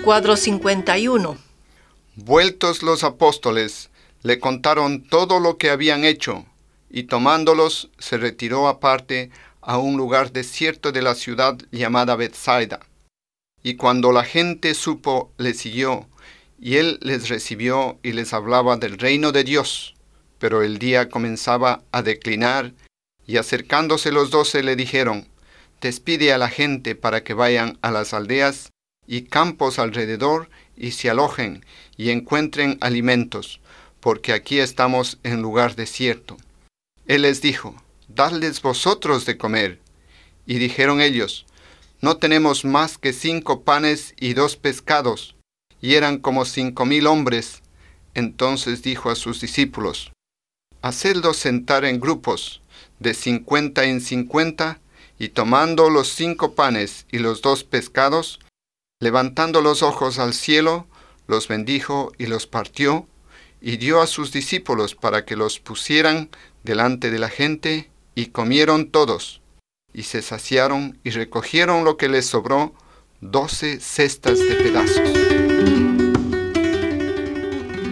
Cuadro 51. Vueltos los apóstoles, le contaron todo lo que habían hecho, y tomándolos, se retiró aparte a un lugar desierto de la ciudad llamada Betsaida. Y cuando la gente supo, le siguió, y él les recibió y les hablaba del reino de Dios. Pero el día comenzaba a declinar, y acercándose los 12 le dijeron: Despide a la gente para que vayan a las aldeas y campos alrededor y se alojen y encuentren alimentos, porque aquí estamos en lugar desierto. Él les dijo: Dadles vosotros de comer. Y dijeron ellos: No tenemos más que 5 panes y 2 pescados, y eran como 5,000 hombres. Entonces dijo a sus discípulos: Hacedlos sentar en grupos, de 50 en 50, y tomando los 5 panes y los 2 pescados, levantando los ojos al cielo, los bendijo y los partió, y dio a sus discípulos para que los pusieran delante de la gente, y comieron todos, y se saciaron y recogieron lo que les sobró, 12 cestas de pedazos.